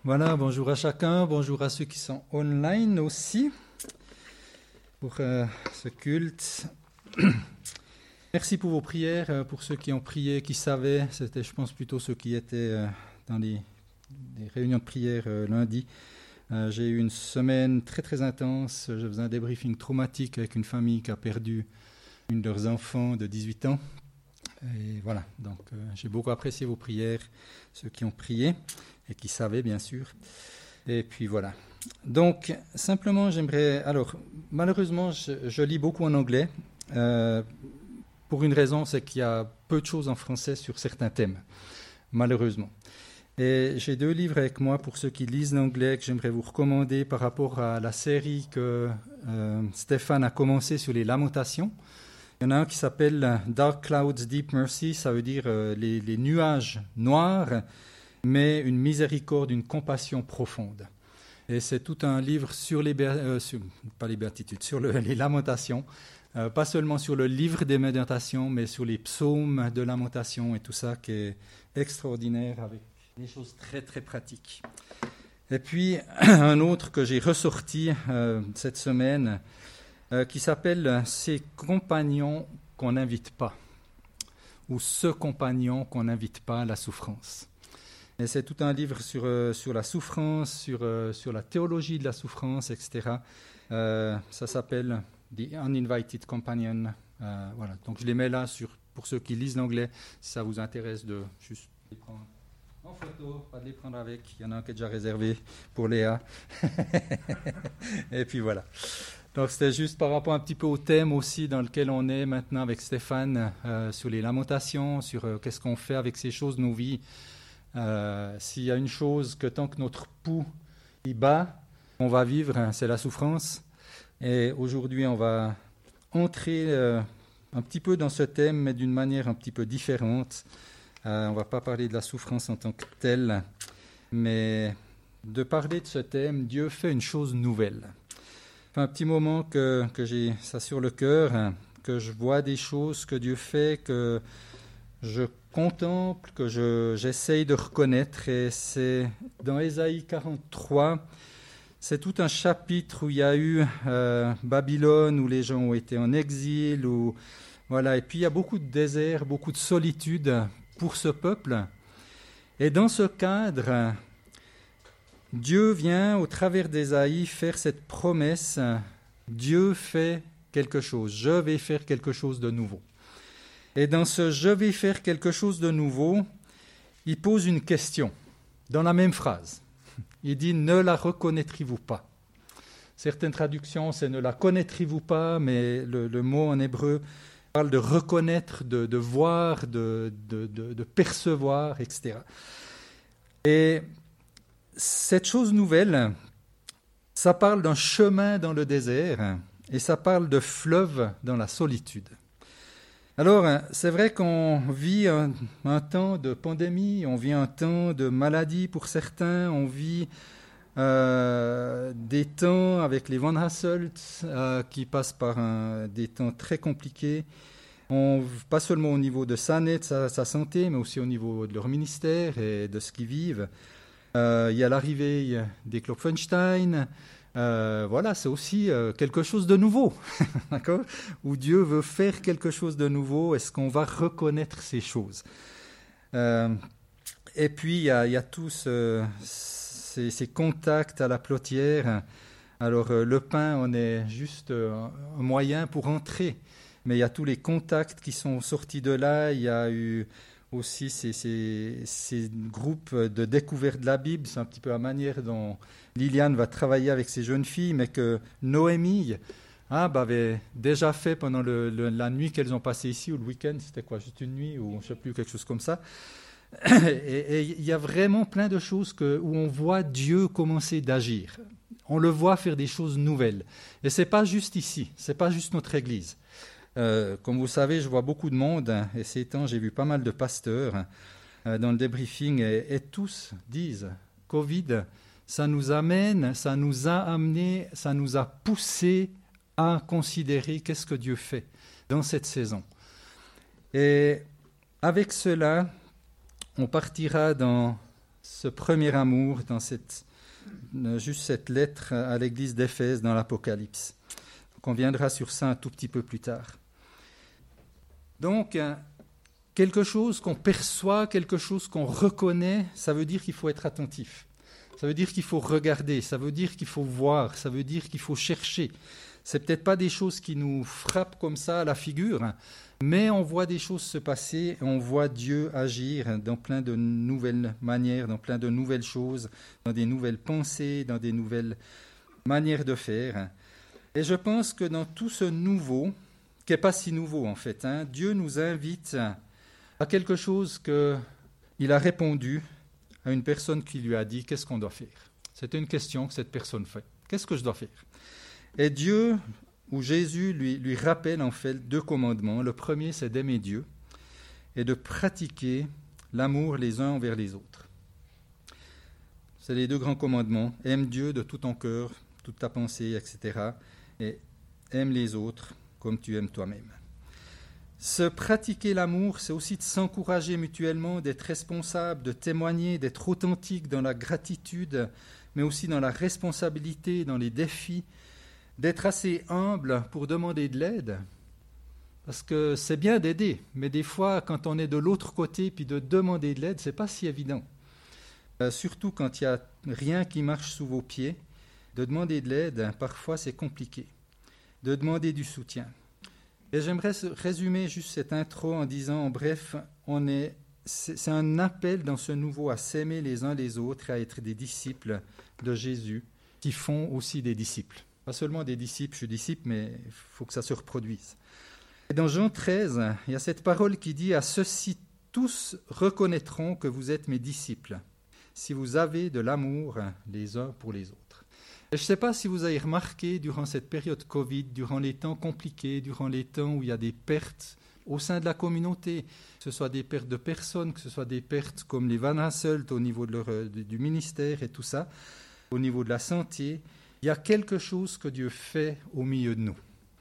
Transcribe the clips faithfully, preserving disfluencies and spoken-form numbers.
Voilà, bonjour à chacun, bonjour à ceux qui sont online aussi pour euh, ce culte. Merci pour vos prières, pour ceux qui ont prié, qui savaient, c'était je pense plutôt ceux qui étaient euh, dans les, les réunions de prière euh, lundi. Euh, j'ai eu une semaine très très intense, je faisais un débriefing traumatique avec une famille qui a perdu une de leurs enfants de dix-huit ans. Et voilà, donc euh, j'ai beaucoup apprécié vos prières, ceux qui ont prié et qui savaient bien sûr. Et puis voilà. Donc simplement j'aimerais... Alors malheureusement je, je lis beaucoup en anglais. Euh, pour une raison, c'est qu'il y a peu de choses en français sur certains thèmes, malheureusement. Et j'ai deux livres avec moi pour ceux qui lisent l'anglais que j'aimerais vous recommander par rapport à la série que euh, Stéphane a commencé sur les lamentations. Il y en a un qui s'appelle Dark Clouds, Deep Mercy, ça veut dire euh, les, les nuages noirs, mais une miséricorde, une compassion profonde. Et c'est tout un livre sur les, euh, sur, pas les béatitudes, sur le, les lamentations, euh, pas seulement sur le livre des méditations, mais sur les psaumes de lamentation et tout ça qui est extraordinaire avec des choses très très pratiques. Et puis un autre que j'ai ressorti euh, cette semaine, Euh, qui s'appelle « Ces compagnons qu'on n'invite pas » ou « Ce compagnon qu'on n'invite pas à la souffrance ». Et c'est tout un livre sur, euh, sur la souffrance, sur, euh, sur la théologie de la souffrance, et cetera. Euh, ça s'appelle « The Uninvited Companion ». Euh, voilà. Donc je les mets là sur, pour ceux qui lisent l'anglais, si ça vous intéresse de juste les prendre en photo, pas de les prendre avec. Il y en a un qui est déjà réservé pour Léa. Et puis voilà. Donc c'était juste par rapport un petit peu au thème aussi dans lequel on est maintenant avec Stéphane, euh, sur les lamentations, sur euh, qu'est-ce qu'on fait avec ces choses de nos vies. Euh, s'il y a une chose que tant que notre pouls y bat, on va vivre, hein, c'est la souffrance. Et aujourd'hui, on va entrer euh, un petit peu dans ce thème, mais d'une manière un petit peu différente. Euh, on ne va pas parler de la souffrance en tant que telle, mais de parler de ce thème, Dieu fait une chose nouvelle. Ça fait un petit moment que, que j'ai ça sur le cœur, hein, que je vois des choses que Dieu fait, que je contemple, que je, j'essaye de reconnaître. Et c'est dans Ésaïe quarante-trois, c'est tout un chapitre où il y a eu euh, Babylone, où les gens ont été en exil. Où, voilà. Et puis il y a beaucoup de désert, beaucoup de solitude pour ce peuple. Et dans ce cadre... Dieu vient, au travers d'Ésaïe, faire cette promesse. Dieu fait quelque chose. Je vais faire quelque chose de nouveau. Et dans ce « je vais faire quelque chose de nouveau », il pose une question dans la même phrase. Il dit « ne la reconnaîtrez-vous pas ?» Certaines traductions, c'est « ne la connaîtrez-vous pas », mais le, le mot en hébreu parle de reconnaître, de, de voir, de, de, de, de percevoir, et cetera. Et cette chose nouvelle, ça parle d'un chemin dans le désert et ça parle de fleuve dans la solitude. Alors, c'est vrai qu'on vit un, un temps de pandémie, on vit un temps de maladie pour certains, on vit euh, des temps avec les Van Hasselt euh, qui passent par un, des temps très compliqués, on, pas seulement au niveau de sa, de sa, sa santé, mais aussi au niveau de leur ministère et de ce qu'ils vivent. Euh, il y a l'arrivée des Klopfenstein, euh, voilà, c'est aussi euh, quelque chose de nouveau, d'accord, où Dieu veut faire quelque chose de nouveau. Est-ce qu'on va reconnaître ces choses? euh, Et puis il y a, il y a tous euh, ces, ces contacts à la plotière. Alors euh, le pain, on est juste euh, un moyen pour entrer, mais il y a tous les contacts qui sont sortis de là. Il y a eu aussi ces, ces, ces groupes de découverte de la Bible. C'est un petit peu la manière dont Liliane va travailler avec ces jeunes filles, mais que Noémie hein, bah, avait déjà fait pendant le, le, la nuit qu'elles ont passée ici, ou le week-end, c'était quoi, juste une nuit, ou je ne sais plus, quelque chose comme ça. Et il y a vraiment plein de choses que, où on voit Dieu commencer d'agir. On le voit faire des choses nouvelles. Et ce n'est pas juste ici, ce n'est pas juste notre Église. Euh, comme vous savez, je vois beaucoup de monde, hein, et ces temps, j'ai vu pas mal de pasteurs hein, euh, dans le débriefing, et, et tous disent « Covid, ça nous amène, ça nous a amené, ça nous a poussé à considérer qu'est-ce que Dieu fait dans cette saison. » Et avec cela, on partira dans ce premier amour dans cette, juste cette lettre à l'église d'Éphèse dans l'Apocalypse. Donc on viendra sur ça un tout petit peu plus tard. Donc, quelque chose qu'on perçoit, quelque chose qu'on reconnaît, ça veut dire qu'il faut être attentif. Ça veut dire qu'il faut regarder, ça veut dire qu'il faut voir, ça veut dire qu'il faut chercher. Ce n'est peut-être pas des choses qui nous frappent comme ça à la figure, mais on voit des choses se passer, on voit Dieu agir dans plein de nouvelles manières, dans plein de nouvelles choses, dans des nouvelles pensées, dans des nouvelles manières de faire. Et je pense que dans tout ce nouveau, qui n'est pas si nouveau en fait, hein, Dieu nous invite à quelque chose qu'il a répondu à une personne qui lui a dit « Qu'est-ce qu'on doit faire ?» C'était une question que cette personne fait. « Qu'est-ce que je dois faire ?» Et Dieu, ou Jésus, lui, lui rappelle en fait deux commandements. Le premier, c'est d'aimer Dieu et de pratiquer l'amour les uns envers les autres. C'est les deux grands commandements. Aime Dieu de tout ton cœur, toute ta pensée, et cetera. Et aime les autres comme tu aimes toi-même. Se pratiquer l'amour, c'est aussi de s'encourager mutuellement, d'être responsable, de témoigner, d'être authentique dans la gratitude, mais aussi dans la responsabilité, dans les défis, d'être assez humble pour demander de l'aide, parce que c'est bien d'aider, mais des fois, quand on est de l'autre côté, puis de demander de l'aide, c'est pas si évident. Euh, surtout quand il n'y a rien qui marche sous vos pieds, de demander de l'aide, parfois c'est compliqué, de demander du soutien. Et j'aimerais résumer juste cette intro en disant, en bref, on est, c'est, c'est un appel dans ce nouveau à s'aimer les uns les autres, à être des disciples de Jésus, qui font aussi des disciples. Pas seulement des disciples, je suis disciple, mais il faut que ça se reproduise. Et dans Jean treize, il y a cette parole qui dit « À ceux-ci tous reconnaîtront que vous êtes mes disciples, si vous avez de l'amour les uns pour les autres. » Et je ne sais pas si vous avez remarqué durant cette période Covid, durant les temps compliqués, durant les temps où il y a des pertes au sein de la communauté, que ce soit des pertes de personnes, que ce soit des pertes comme les Van Hasselt au niveau de leur, du ministère et tout ça, au niveau de la santé, il y a quelque chose que Dieu fait au milieu de nous.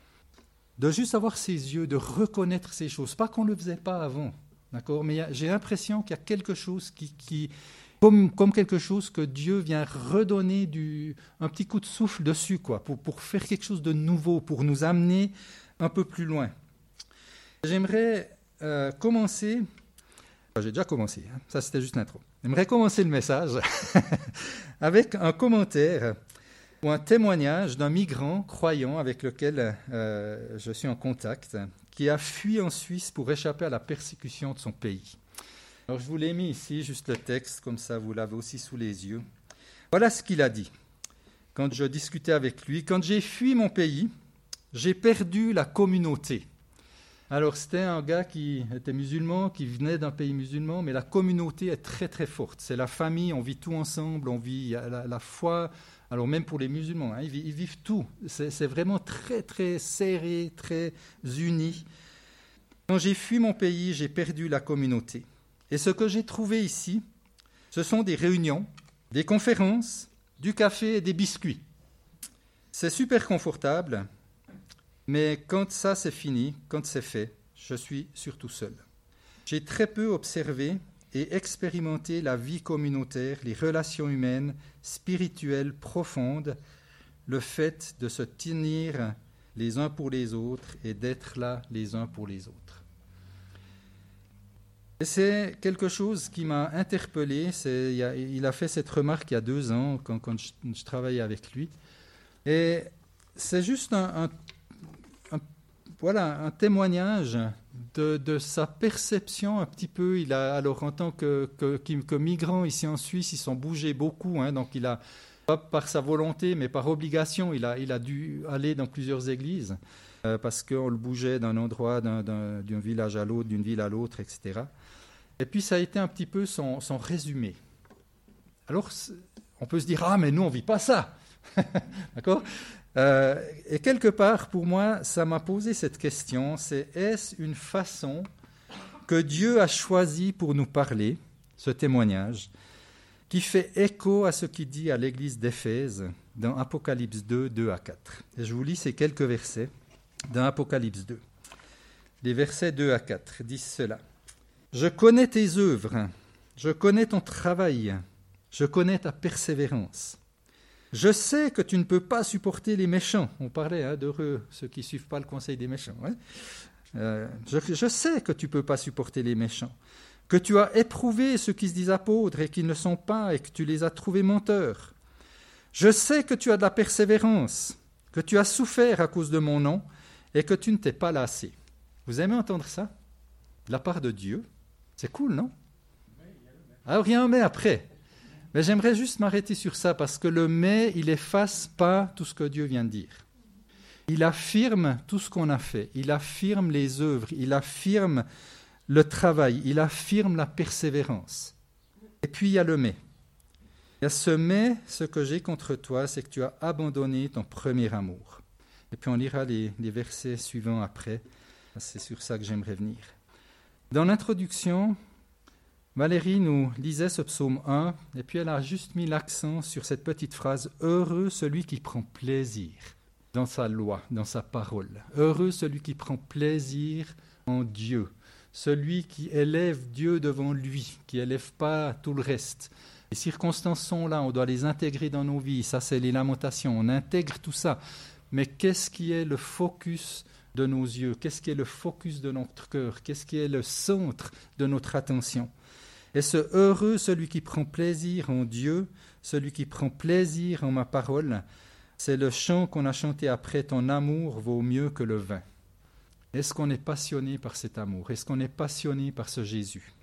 De juste avoir ses yeux, de reconnaître ces choses. Pas qu'on ne le faisait pas avant, d'accord, mais il y a, j'ai l'impression qu'il y a quelque chose qui... qui Comme, comme quelque chose que Dieu vient redonner du, un petit coup de souffle dessus, quoi, pour, pour faire quelque chose de nouveau, pour nous amener un peu plus loin. J'aimerais euh, commencer, enfin, j'ai déjà commencé, hein, ça c'était juste l'intro, j'aimerais commencer le message avec un commentaire ou un témoignage d'un migrant croyant avec lequel euh, je suis en contact, qui a fui en Suisse pour échapper à la persécution de son pays. Alors, je vous l'ai mis ici, juste le texte, comme ça vous l'avez aussi sous les yeux. Voilà ce qu'il a dit quand je discutais avec lui. « Quand j'ai fui mon pays, j'ai perdu la communauté. » Alors, c'était un gars qui était musulman, qui venait d'un pays musulman, mais la communauté est très, très forte. C'est la famille, on vit tout ensemble, on vit la, la foi. Alors, même pour les musulmans, hein, ils, vivent, ils vivent tout. C'est, c'est vraiment très, très serré, très uni. « Quand j'ai fui mon pays, j'ai perdu la communauté. » Et ce que j'ai trouvé ici, ce sont des réunions, des conférences, du café et des biscuits. C'est super confortable, mais quand ça c'est fini, quand c'est fait, je suis surtout seul. J'ai très peu observé et expérimenté la vie communautaire, les relations humaines, spirituelles, profondes, le fait de se tenir les uns pour les autres et d'être là les uns pour les autres. Et c'est quelque chose qui m'a interpellé. C'est, il, a, il a fait cette remarque il y a deux ans, quand, quand je, je travaillais avec lui. Et c'est juste un, un, un, voilà, un témoignage de, de sa perception un petit peu. Il a, alors, en tant que, que, que migrant ici en Suisse, ils sont bougés beaucoup. Hein, donc, il a, pas par sa volonté, mais par obligation, il a, il a dû aller dans plusieurs églises euh, parce qu'on le bougeait d'un endroit, d'un, d'un, d'un village à l'autre, d'une ville à l'autre, et cetera. Et puis, ça a été un petit peu son, son résumé. Alors, on peut se dire « Ah, mais nous, on ne vit pas ça !» D'accord ? euh, Et quelque part, pour moi, ça m'a posé cette question, c'est « Est-ce une façon que Dieu a choisie pour nous parler, ce témoignage, qui fait écho à ce qu'il dit à l'église d'Éphèse dans Apocalypse deux, deux à quatre. Et je vous lis ces quelques versets dans Apocalypse deux. Les versets deux à quatre disent cela. « Je connais tes œuvres, je connais ton travail Je connais ta persévérance. Je sais que tu ne peux pas supporter les méchants. On parlait hein, d'heureux, ceux qui ne suivent pas le conseil des méchants. Hein. Euh, je, je sais que tu ne peux pas supporter les méchants, que tu as éprouvé ceux qui se disent apôtres et qui ne le sont pas et que tu les as trouvés menteurs. Je sais que tu as de la persévérance, que tu as souffert à cause de mon nom et que tu ne t'es pas lassé. Vous aimez entendre ça? De la part de Dieu. C'est cool, non? Alors il y a un mais après. Mais j'aimerais juste m'arrêter sur ça parce que le mais, il efface pas tout ce que Dieu vient de dire. Il affirme tout ce qu'on a fait. Il affirme les œuvres. Il affirme le travail. Il affirme la persévérance. Et puis il y a le mais. Il y a ce mais, ce que j'ai contre toi, c'est que tu as abandonné ton premier amour. Et puis on lira les, les versets suivants après. C'est sur ça que j'aimerais venir. Dans l'introduction, Valérie nous lisait ce psaume un, et puis elle a juste mis l'accent sur cette petite phrase « Heureux celui qui prend plaisir dans sa loi, dans sa parole. Heureux celui qui prend plaisir en Dieu, celui qui élève Dieu devant lui, qui élève pas tout le reste. » Les circonstances sont là, on doit les intégrer dans nos vies, ça c'est les lamentations, on intègre tout ça. Mais qu'est-ce qui est le focus de nos yeux? Qu'est-ce qui est le focus de notre cœur? Qu'est-ce qui est le centre de notre attention? Et ce heureux, celui qui prend plaisir en Dieu, celui qui prend plaisir en ma parole, c'est le chant qu'on a chanté après « Ton amour vaut mieux que le vin ». Est-ce qu'on est passionné par cet amour? Est-ce qu'on est passionné par ce Jésus?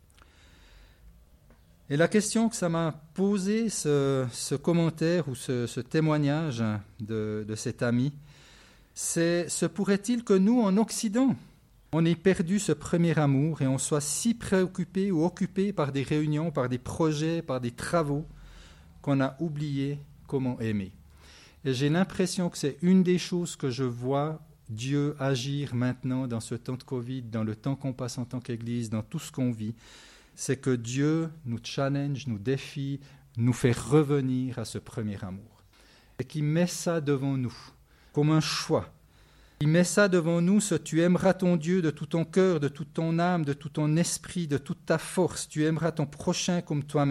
Et la question que ça m'a posé, ce, ce commentaire ou ce, ce témoignage de, de cet ami, c'est « Se pourrait-il que nous, en Occident, on ait perdu ce premier amour et on soit si préoccupé ou occupé par des réunions, par des projets, par des travaux, qu'on a oublié comment aimer. » Et j'ai l'impression que c'est une des choses que je vois Dieu agir maintenant dans ce temps de Covid, dans le temps qu'on passe en tant qu'Église, dans tout ce qu'on vit, c'est que Dieu nous challenge, nous défie, nous fait revenir à ce premier amour. Et qu'il met ça devant nous, comme un choix. Il met ça devant nous, ce « tu aimeras ton Dieu de tout ton cœur, de toute ton âme, de tout ton esprit, de toute ta force, tu aimeras ton prochain comme toi-même ».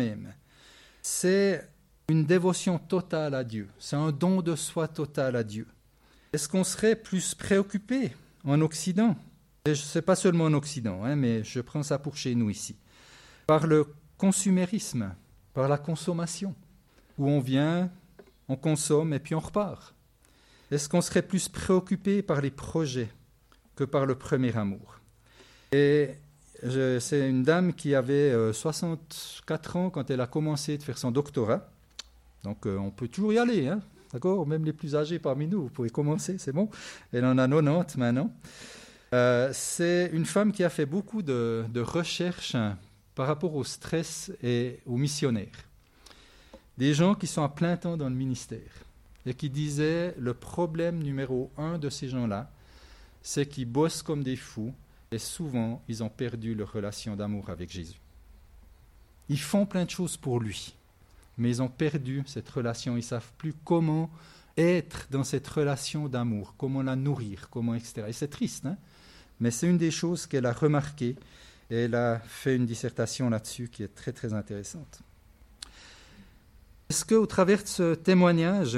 C'est une dévotion totale à Dieu, c'est un don de soi total à Dieu. Est-ce qu'on serait plus préoccupé en Occident? Et ce n'est pas seulement en Occident, hein, mais je prends ça pour chez nous ici. Par le consumérisme, par la consommation, où on vient, on consomme et puis on repart. Est-ce qu'on serait plus préoccupé par les projets que par le premier amour? Et je, c'est une dame qui avait euh, soixante-quatre ans quand elle a commencé de faire son doctorat. Donc euh, on peut toujours y aller, hein, d'accord? Même les plus âgés parmi nous, vous pouvez commencer, c'est bon. Elle en a quatre-vingt-dix maintenant. Euh, c'est une femme qui a fait beaucoup de, de recherches par rapport au stress et aux missionnaires. Des gens qui sont à plein temps dans le ministère et qui disaient le problème numéro un de ces gens-là, c'est qu'ils bossent comme des fous et souvent ils ont perdu leur relation d'amour avec Jésus. Ils font plein de choses pour lui, mais ils ont perdu cette relation, ils ne savent plus comment être dans cette relation d'amour, comment la nourrir, comment et cetera. Et c'est triste, hein? Mais c'est une des choses qu'elle a remarquées et elle a fait une dissertation là-dessus qui est très très intéressante. Est-ce qu'au travers de ce témoignage,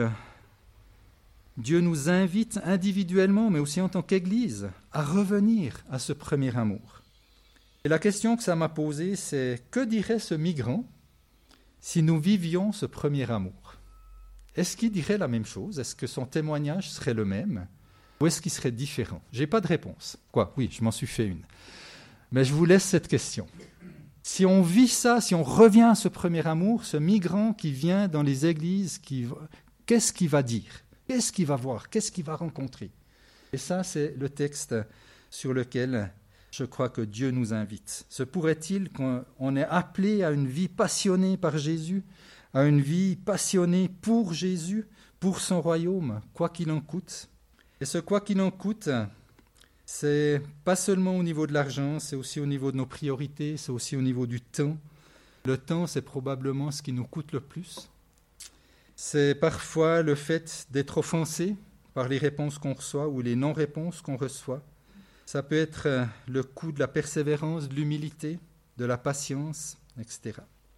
Dieu nous invite individuellement, mais aussi en tant qu'Église, à revenir à ce premier amour? Et la question que ça m'a posée, c'est que dirait ce migrant si nous vivions ce premier amour? Est-ce qu'il dirait la même chose? Est-ce que son témoignage serait le même? Ou est-ce qu'il serait différent? Je n'ai pas de réponse. Quoi? Oui, je m'en suis fait une. Mais je vous laisse cette question. Si on vit ça, si on revient à ce premier amour, ce migrant qui vient dans les églises, qui... qu'est-ce qu'il va dire? Qu'est-ce qu'il va voir? Qu'est-ce qu'il va rencontrer? Et ça, c'est le texte sur lequel je crois que Dieu nous invite. Se pourrait-il qu'on est appelé à une vie passionnée par Jésus, à une vie passionnée pour Jésus, pour son royaume, quoi qu'il en coûte? Et ce quoi qu'il en coûte, c'est pas seulement au niveau de l'argent, c'est aussi au niveau de nos priorités, c'est aussi au niveau du temps. Le temps, c'est probablement ce qui nous coûte le plus. C'est parfois le fait d'être offensé par les réponses qu'on reçoit ou les non-réponses qu'on reçoit. Ça peut être le coût de la persévérance, de l'humilité, de la patience, et cetera.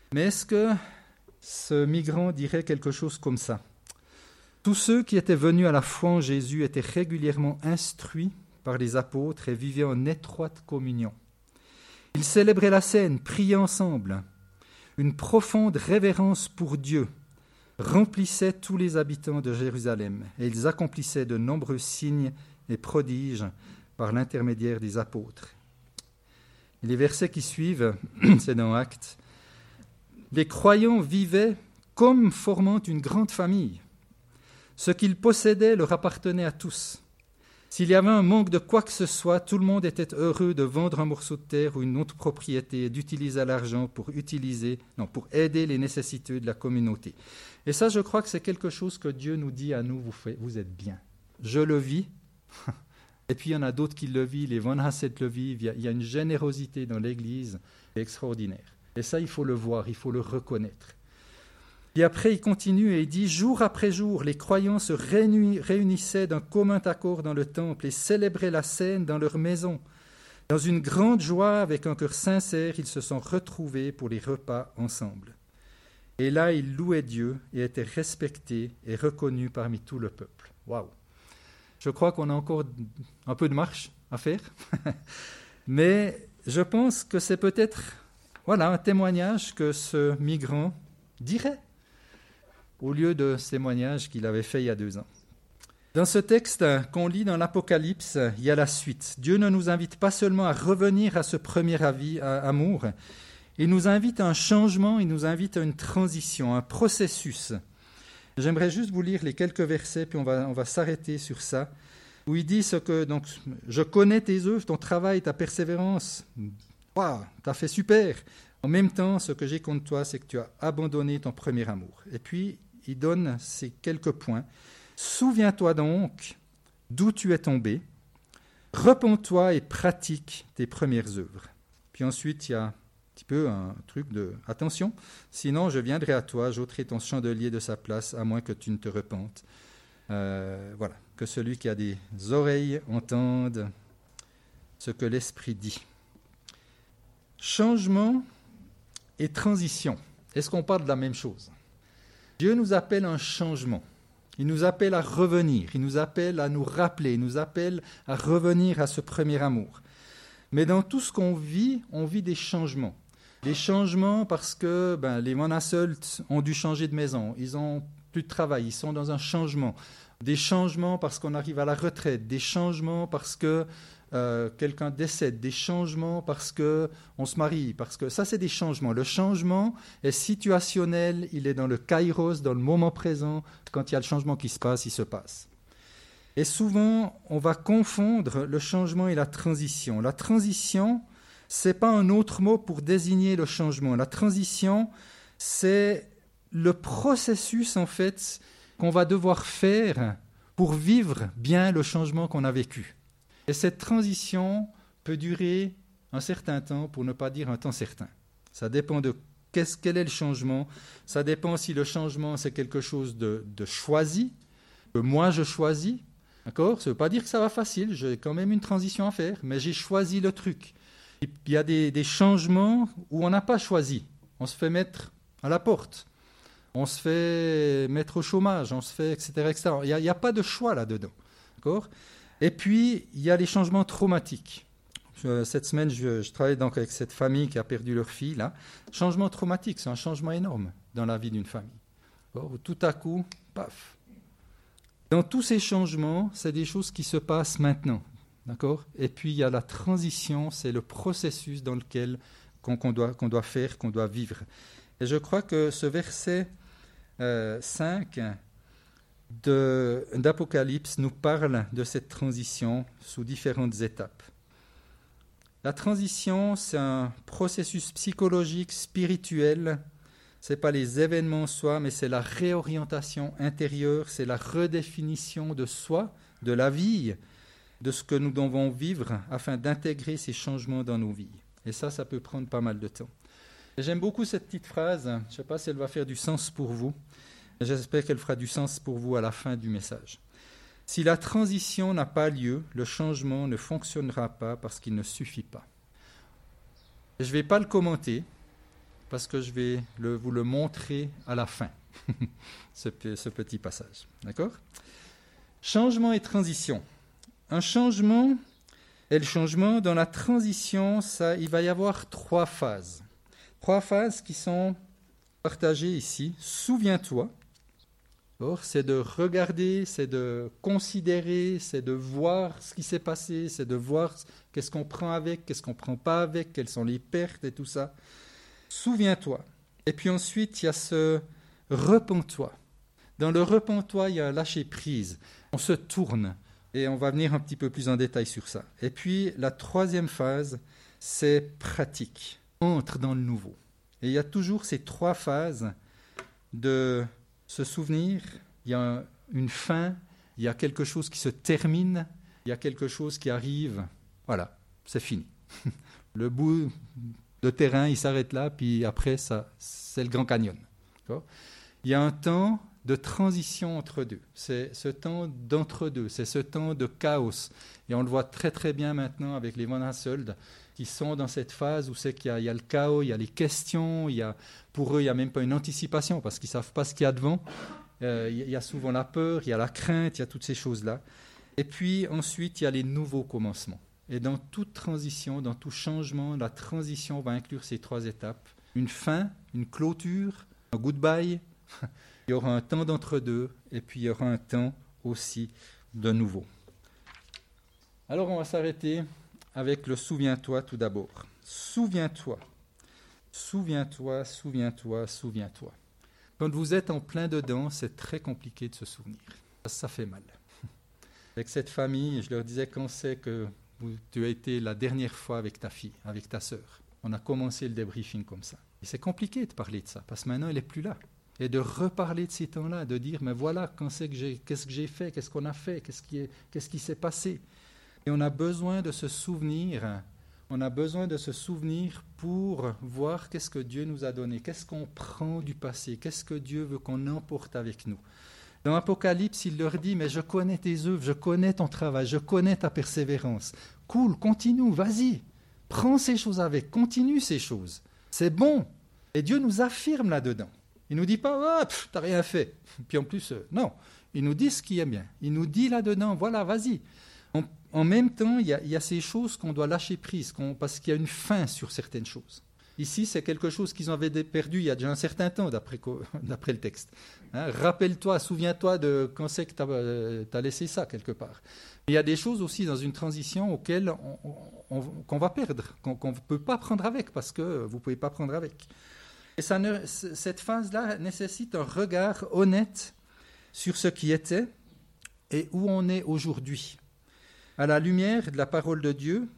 Mais est-ce que ce migrant dirait quelque chose comme ça ? Tous ceux qui étaient venus à la foi en Jésus étaient régulièrement instruits par les apôtres et vivaient en étroite communion. Ils célébraient la scène, priaient ensemble. Une profonde révérence pour Dieu remplissait tous les habitants de Jérusalem et ils accomplissaient de nombreux signes et prodiges par l'intermédiaire des apôtres. Et les versets qui suivent, c'est dans Actes. Les croyants vivaient comme formant une grande famille. Ce qu'ils possédaient leur appartenait à tous. S'il y avait un manque de quoi que ce soit, tout le monde était heureux de vendre un morceau de terre ou une autre propriété et d'utiliser l'argent pour utiliser, non, pour aider les nécessiteux de la communauté. Et ça, je crois que c'est quelque chose que Dieu nous dit à nous, vous, faites, vous êtes bien. Je le vis. Et puis il y en a d'autres qui le vivent, les Van Hasset le vivent. Il y a une générosité dans l'Église extraordinaire. Et ça, il faut le voir, il faut le reconnaître. Et après, il continue et il dit « Jour après jour, les croyants se réunissaient d'un commun accord dans le temple et célébraient la scène dans leur maison. Dans une grande joie, avec un cœur sincère, ils se sont retrouvés pour les repas ensemble. Et là, ils louaient Dieu et étaient respectés et reconnus parmi tout le peuple. » Waouh! Je crois qu'on a encore un peu de marche à faire. Mais je pense que c'est peut-être voilà, un témoignage que ce migrant dirait, au lieu de ce témoignage qu'il avait fait il y a deux ans. Dans ce texte qu'on lit dans l'Apocalypse, il y a la suite. Dieu ne nous invite pas seulement à revenir à ce premier avis, à amour, il nous invite à un changement, il nous invite à une transition, un processus. J'aimerais juste vous lire les quelques versets, puis on va, on va s'arrêter sur ça, où il dit ce que, donc, je connais tes œuvres, ton travail, ta persévérance. Waouh, t'as fait super. En même temps, ce que j'ai contre toi, c'est que tu as abandonné ton premier amour. Et puis, il donne ces quelques points. Souviens-toi donc d'où tu es tombé, repens-toi et pratique tes premières œuvres. Puis ensuite, il y a un petit peu un truc de « attention, sinon je viendrai à toi, j'ôterai ton chandelier de sa place, à moins que tu ne te repentes. Euh, » Voilà, que celui qui a des oreilles entende ce que l'Esprit dit. Changement et transition. Est-ce qu'on parle de la même chose ? Dieu nous appelle à un changement. Il nous appelle à revenir. Il nous appelle à nous rappeler. Il nous appelle à revenir à ce premier amour. Mais dans tout ce qu'on vit, on vit des changements. Des changements parce que ben, les Monasselt ont dû changer de maison. Ils n'ont plus de travail. Ils sont dans un changement. Des changements parce qu'on arrive à la retraite. Des changements parce que Euh, quelqu'un décède, des changements parce qu'on se marie, parce que ça c'est des changements. Le changement est situationnel, il est dans le kairos, dans le moment présent. Quand il y a le changement qui se passe, il se passe. Et souvent, on va confondre le changement et la transition. La transition, ce n'est pas un autre mot pour désigner le changement. La transition, c'est le processus en fait qu'on va devoir faire pour vivre bien le changement qu'on a vécu. Et cette transition peut durer un certain temps, pour ne pas dire un temps certain. Ça dépend de qu'est-ce, quel est le changement. Ça dépend si le changement, c'est quelque chose de, de choisi, que moi je choisis. D'accord ? Ça ne veut pas dire que ça va facile, j'ai quand même une transition à faire, mais j'ai choisi le truc. Il y a des, des changements où on n'a pas choisi. On se fait mettre à la porte. On se fait mettre au chômage, on se fait, et cetera, et cetera. Il n'y a, a pas de choix là-dedans. D'accord ? Et puis, il y a les changements traumatiques. Je, cette semaine, je, je travaille donc avec cette famille qui a perdu leur fille. Là. Changement traumatique, c'est un changement énorme dans la vie d'une famille. Où tout à coup, paf. Dans tous ces changements, c'est des choses qui se passent maintenant. D'accord ? Et puis, il y a la transition, c'est le processus dans lequel qu'on, qu'on, doit, qu'on doit faire, qu'on doit vivre. Et je crois que ce verset euh, cinq... De, d'Apocalypse nous parle de cette transition sous différentes étapes. La transition, c'est un processus psychologique, spirituel. Ce n'est pas les événements en soi, mais c'est la réorientation intérieure, c'est la redéfinition de soi, de la vie, de ce que nous devons vivre afin d'intégrer ces changements dans nos vies. Et ça, ça peut prendre pas mal de temps. Et j'aime beaucoup cette petite phrase, je ne sais pas si elle va faire du sens pour vous. J'espère qu'elle fera du sens pour vous à la fin du message. Si la transition n'a pas lieu, le changement ne fonctionnera pas parce qu'il ne suffit pas. Je ne vais pas le commenter, parce que je vais le, vous le montrer à la fin, ce, ce petit passage. D'accord ? Changement et transition. Un changement, et le changement, dans la transition, ça, il va y avoir trois phases. Trois phases qui sont partagées ici. Souviens-toi. Or, c'est de regarder, c'est de considérer, c'est de voir ce qui s'est passé, c'est de voir qu'est-ce qu'on prend avec, qu'est-ce qu'on ne prend pas avec, quelles sont les pertes et tout ça. Souviens-toi. Et puis ensuite, il y a ce repens-toi. Dans le repens-toi, il y a lâcher prise. On se tourne et on va venir un petit peu plus en détail sur ça. Et puis, la troisième phase, c'est pratique. Entre dans le nouveau. Et il y a toujours ces trois phases de se souvenir, il y a une fin, il y a quelque chose qui se termine, il y a quelque chose qui arrive. Voilà, c'est fini. Le bout de terrain, il s'arrête là, puis après, ça, c'est le Grand Canyon. D'accord ? Il y a un temps de transition entre deux. C'est ce temps d'entre-deux, c'est ce temps de chaos. Et on le voit très très bien maintenant avec les Van Hasselt, qui sont dans cette phase où c'est qu'il y a, il y a le chaos, il y a les questions, il y a, pour eux, il n'y a même pas une anticipation parce qu'ils ne savent pas ce qu'il y a devant. Euh, il y a souvent la peur, il y a la crainte, il y a toutes ces choses-là. Et puis ensuite, il y a les nouveaux commencements. Et dans toute transition, dans tout changement, la transition va inclure ces trois étapes. Une fin, une clôture, un goodbye. Il y aura un temps d'entre-deux et puis il y aura un temps aussi de nouveau. Alors on va s'arrêter avec le souviens-toi tout d'abord. Souviens-toi, souviens-toi, souviens-toi, souviens-toi. Quand vous êtes en plein dedans, c'est très compliqué de se souvenir. Ça, ça fait mal. Avec cette famille, je leur disais quand c'est que tu as été la dernière fois avec ta fille, avec ta sœur. On a commencé le débriefing comme ça. Et c'est compliqué de parler de ça, parce que maintenant, elle n'est plus là. Et de reparler de ces temps-là, de dire, mais voilà, quand c'est que j'ai, qu'est-ce que j'ai fait, qu'est-ce qu'on a fait, qu'est-ce qui, est, qu'est-ce qui s'est passé. Et on a besoin de se souvenir, on a besoin de se souvenir pour voir qu'est-ce que Dieu nous a donné, qu'est-ce qu'on prend du passé, qu'est-ce que Dieu veut qu'on emporte avec nous. Dans l'Apocalypse, il leur dit, mais je connais tes œuvres, je connais ton travail, je connais ta persévérance. Cool, continue, vas-y, prends ces choses avec, continue ces choses. C'est bon. Et Dieu nous affirme là-dedans. Il ne nous dit pas, ah, pff, t'as rien fait. Puis en plus, euh, non, il nous dit ce qui est bien. Il nous dit là-dedans, voilà, vas-y. En, en même temps, il y, a, il y a ces choses qu'on doit lâcher prise, qu'on, parce qu'il y a une fin sur certaines choses. Ici, c'est quelque chose qu'ils avaient perdu il y a déjà un certain temps, d'après, d'après le texte. Hein, rappelle-toi, souviens-toi de quand c'est que tu as euh, laissé ça quelque part. Il y a des choses aussi dans une transition auxquelles on, on, on, qu'on va perdre, qu'on ne peut pas prendre avec, parce que vous ne pouvez pas prendre avec. Et ça ne, cette phase-là nécessite un regard honnête sur ce qui était et où on est aujourd'hui. À la lumière de la parole de Dieu,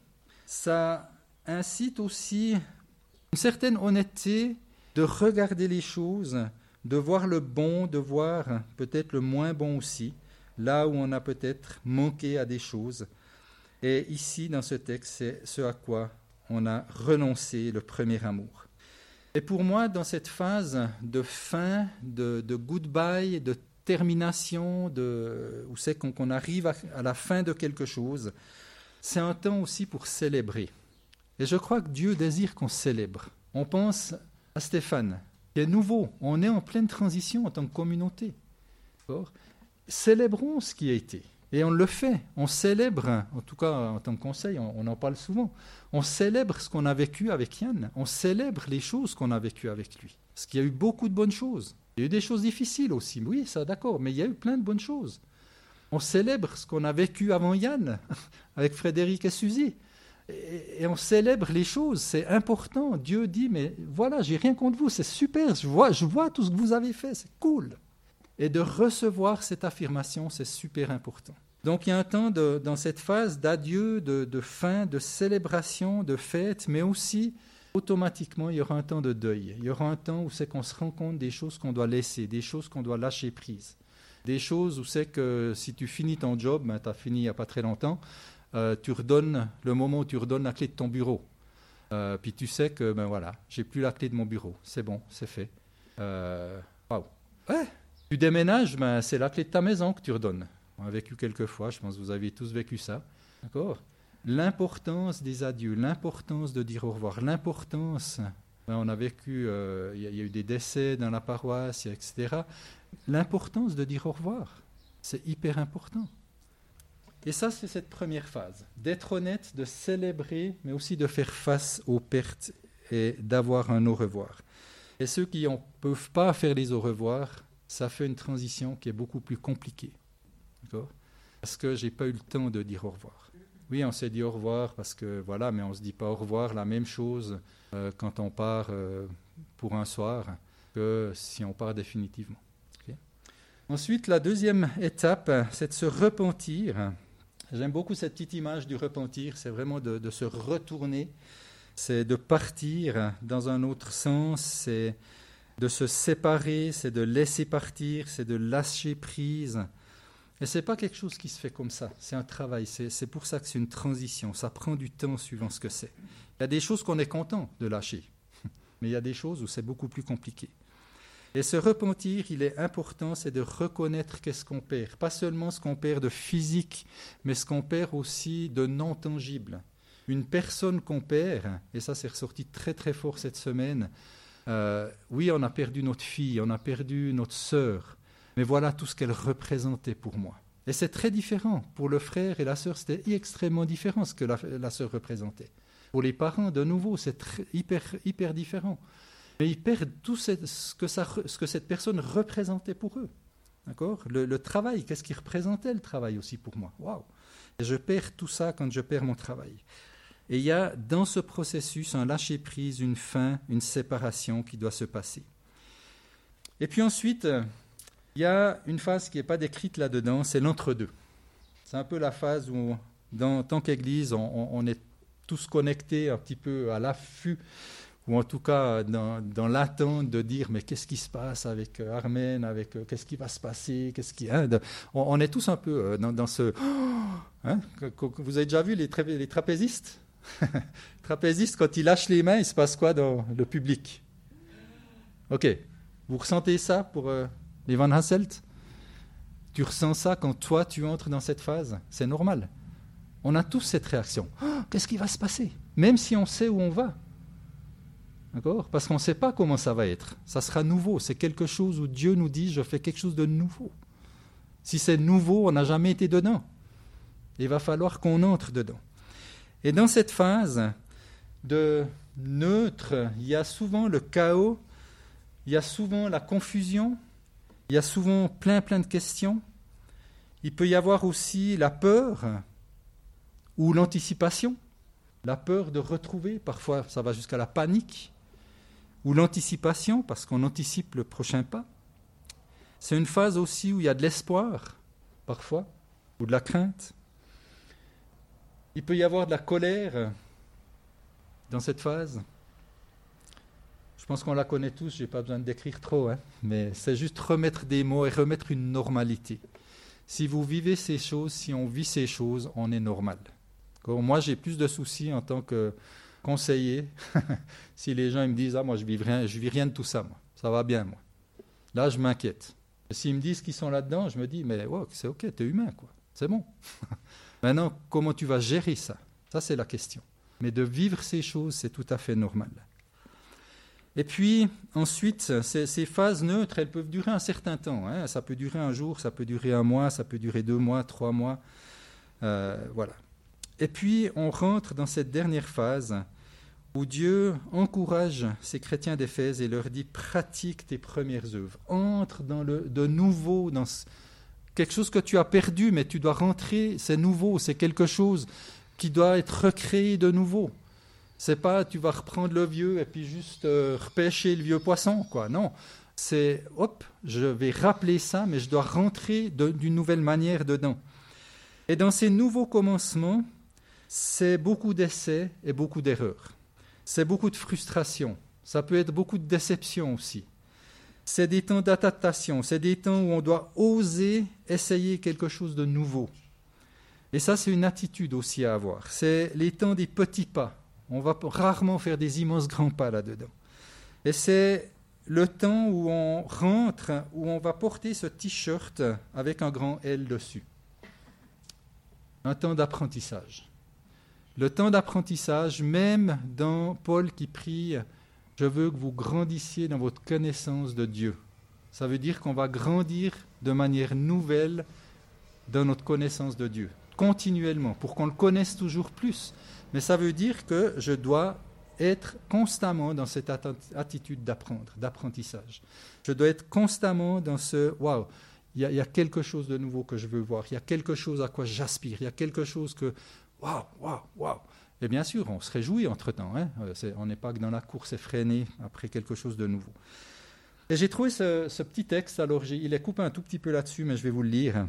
ça incite aussi une certaine honnêteté de regarder les choses, de voir le bon, de voir peut-être le moins bon aussi, là où on a peut-être manqué à des choses. Et ici, dans ce texte, c'est ce à quoi on a renoncé, le premier amour. Et pour moi, dans cette phase de fin, de, de goodbye, de termination, de, où c'est qu'on, qu'on arrive à, à la fin de quelque chose, c'est un temps aussi pour célébrer. Et je crois que Dieu désire qu'on célèbre. On pense à Stéphane, qui est nouveau. On est en pleine transition en tant que communauté. D'accord ? Célébrons ce qui a été. Et on le fait. On célèbre, en tout cas en tant que conseil, on, on en parle souvent. On célèbre ce qu'on a vécu avec Yann. On célèbre les choses qu'on a vécues avec lui. Parce qu'il y a eu beaucoup de bonnes choses. Il y a eu des choses difficiles aussi. Oui, ça d'accord, mais il y a eu plein de bonnes choses. On célèbre ce qu'on a vécu avant Yann, avec Frédéric et Suzy. Et, et on célèbre les choses, c'est important. Dieu dit, mais voilà, j'ai rien contre vous, c'est super, je vois, je vois tout ce que vous avez fait, c'est cool. Et de recevoir cette affirmation, c'est super important. Donc il y a un temps de, dans cette phase d'adieu, de, de fin, de célébration, de fête, mais aussi automatiquement il y aura un temps de deuil. Il y aura un temps où c'est qu'on se rend compte des choses qu'on doit laisser, des choses qu'on doit lâcher prise. Des choses où c'est que si tu finis ton job, ben, tu as fini il n'y a pas très longtemps, euh, tu redonnes, le moment où tu redonnes la clé de ton bureau. Euh, puis tu sais que, ben voilà, j'ai plus la clé de mon bureau, c'est bon, c'est fait. Euh, waouh. Ouais. Tu déménages, ben, c'est la clé de ta maison que tu redonnes. On a vécu quelques fois, je pense que vous avez tous vécu ça. D'accord ? L'importance des adieux, l'importance de dire au revoir, l'importance On a vécu, euh, il y, y a eu des décès dans la paroisse, et cetera. L'importance de dire au revoir, c'est hyper important. Et ça, c'est cette première phase, d'être honnête, de célébrer, mais aussi de faire face aux pertes et d'avoir un au revoir. Et ceux qui ne peuvent pas faire les au revoir, ça fait une transition qui est beaucoup plus compliquée. D'accord ? Parce que je n'ai pas eu le temps de dire au revoir. Oui, on s'est dit au revoir parce que voilà, mais on ne se dit pas au revoir la même chose euh, quand on part euh, pour un soir que si on part définitivement. Okay. Ensuite, la deuxième étape, c'est de se repentir. J'aime beaucoup cette petite image du repentir, c'est vraiment de, de se retourner, c'est de partir dans un autre sens, c'est de se séparer, c'est de laisser partir, c'est de lâcher prise. Et ce n'est pas quelque chose qui se fait comme ça, c'est un travail, c'est, c'est pour ça que c'est une transition, ça prend du temps suivant ce que c'est. Il y a des choses qu'on est content de lâcher, mais il y a des choses où c'est beaucoup plus compliqué. Et ce repentir, il est important, c'est de reconnaître qu'est-ce qu'on perd. Pas seulement ce qu'on perd de physique, mais ce qu'on perd aussi de non tangible. Une personne qu'on perd, et ça c'est ressorti très très fort cette semaine, euh, oui, on a perdu notre fille, on a perdu notre sœur, mais voilà tout ce qu'elle représentait pour moi. Et c'est très différent. Pour le frère et la sœur, c'était extrêmement différent ce que la, la sœur représentait. Pour les parents, de nouveau, c'est très, hyper, hyper différent. Mais ils perdent tout ce que, ça, ce que cette personne représentait pour eux. D'accord ? Le, le travail, qu'est-ce qui représentait le travail aussi pour moi ? Waouh ! Et je perds tout ça quand je perds mon travail. Et il y a dans ce processus un lâcher-prise, une fin, une séparation qui doit se passer. Et puis ensuite, il y a une phase qui n'est pas décrite là-dedans, c'est l'entre-deux. C'est un peu la phase où, dans, en tant qu'Église, on, on est tous connectés un petit peu à l'affût, ou en tout cas dans, dans l'attente de dire mais qu'est-ce qui se passe avec euh, Armen, avec euh, qu'est-ce qui va se passer, qu'est-ce qui, hein, de, on, on est tous un peu euh, dans, dans ce... Hein, que, que, vous avez déjà vu les, tra- les trapézistes trapézistes, quand ils lâchent les mains, il se passe quoi dans le public? Ok, vous ressentez ça pour euh, les Van Hasselt? Tu ressens ça quand toi tu entres dans cette phase? C'est normal. On a tous cette réaction. Oh, qu'est-ce qui va se passer? Même si on sait où on va. D'accord? Parce qu'on ne sait pas comment ça va être. Ça sera nouveau. C'est quelque chose où Dieu nous dit, je fais quelque chose de nouveau. Si c'est nouveau, on n'a jamais été dedans. Il va falloir qu'on entre dedans. Et dans cette phase de neutre, il y a souvent le chaos, il y a souvent la confusion, il y a souvent plein plein de questions. Il peut y avoir aussi la peur ou l'anticipation, la peur de retrouver, parfois ça va jusqu'à la panique, ou l'anticipation, parce qu'on anticipe le prochain pas. C'est une phase aussi où il y a de l'espoir, parfois, ou de la crainte. Il peut y avoir de la colère dans cette phase. Je pense qu'on la connaît tous, je n'ai pas besoin de décrire trop, hein, mais c'est juste remettre des mots et remettre une normalité. Si vous vivez ces choses, si on vit ces choses, on est normal. Moi, j'ai plus de soucis en tant que conseiller. Si les gens ils me disent « Ah, moi, je ne vis rien, je vis rien de tout ça, moi. Ça va bien, moi. » Là, je m'inquiète. Et s'ils me disent qu'ils sont là-dedans, je me dis « Mais wow, c'est OK, tu es humain, quoi. C'est bon. » Maintenant, comment tu vas gérer ça? Ça, c'est la question. Mais de vivre ces choses, c'est tout à fait normal. Et puis, ensuite, ces, ces phases neutres, elles peuvent durer un certain temps. Hein. Ça peut durer un jour, ça peut durer un mois, ça peut durer deux mois, trois mois. Euh, voilà. Et puis, on rentre dans cette dernière phase où Dieu encourage ces chrétiens d'Éphèse et leur dit « Pratique tes premières œuvres. Entre dans le, de nouveau dans ce, quelque chose que tu as perdu, mais tu dois rentrer, c'est nouveau, c'est quelque chose qui doit être recréé de nouveau. C'est pas tu vas reprendre le vieux et puis juste euh, repêcher le vieux poisson, quoi. Non, c'est hop, je vais rappeler ça, mais je dois rentrer de, d'une nouvelle manière dedans. Et dans ces nouveaux commencements, c'est beaucoup d'essais et beaucoup d'erreurs. C'est beaucoup de frustration. Ça peut être beaucoup de déception aussi. C'est des temps d'adaptation, c'est des temps où on doit oser essayer quelque chose de nouveau. Et ça, c'est une attitude aussi à avoir. C'est les temps des petits pas. On va rarement faire des immenses grands pas là-dedans. Et c'est le temps où on rentre, où on va porter ce t-shirt avec un grand L dessus. Un temps d'apprentissage. Le temps d'apprentissage, même dans Paul qui prie « Je veux que vous grandissiez dans votre connaissance de Dieu. Ça veut dire qu'on va grandir de manière nouvelle dans notre connaissance de Dieu, continuellement, pour qu'on le connaisse toujours plus. Mais ça veut dire que je dois être constamment dans cette attitude d'apprendre, d'apprentissage. Je dois être constamment dans ce « waouh ». Il y, a, il y a quelque chose de nouveau que je veux voir, il y a quelque chose à quoi j'aspire, il y a quelque chose que « waouh, waouh, waouh ». Et bien sûr, on se réjouit entre-temps, hein. C'est, on n'est pas que dans la course effrénée après quelque chose de nouveau. Et j'ai trouvé ce, ce petit texte, alors j'ai, il est coupé un tout petit peu là-dessus, mais je vais vous le lire,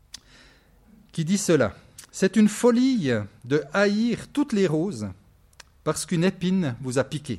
qui dit cela. « C'est une folie de haïr toutes les roses parce qu'une épine vous a piqué,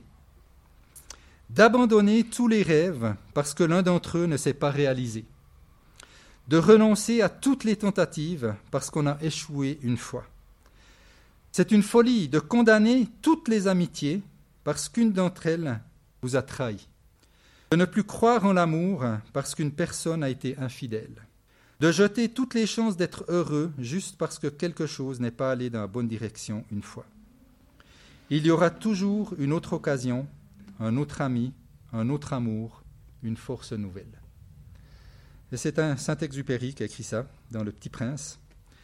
d'abandonner tous les rêves parce que l'un d'entre eux ne s'est pas réalisé, de renoncer à toutes les tentatives parce qu'on a échoué une fois. C'est une folie de condamner toutes les amitiés parce qu'une d'entre elles vous a trahi, de ne plus croire en l'amour parce qu'une personne a été infidèle, de jeter toutes les chances d'être heureux juste parce que quelque chose n'est pas allé dans la bonne direction une fois. Il y aura toujours une autre occasion, un autre ami, un autre amour, une force nouvelle. » Et c'est un Saint-Exupéry qui a écrit ça dans Le Petit Prince.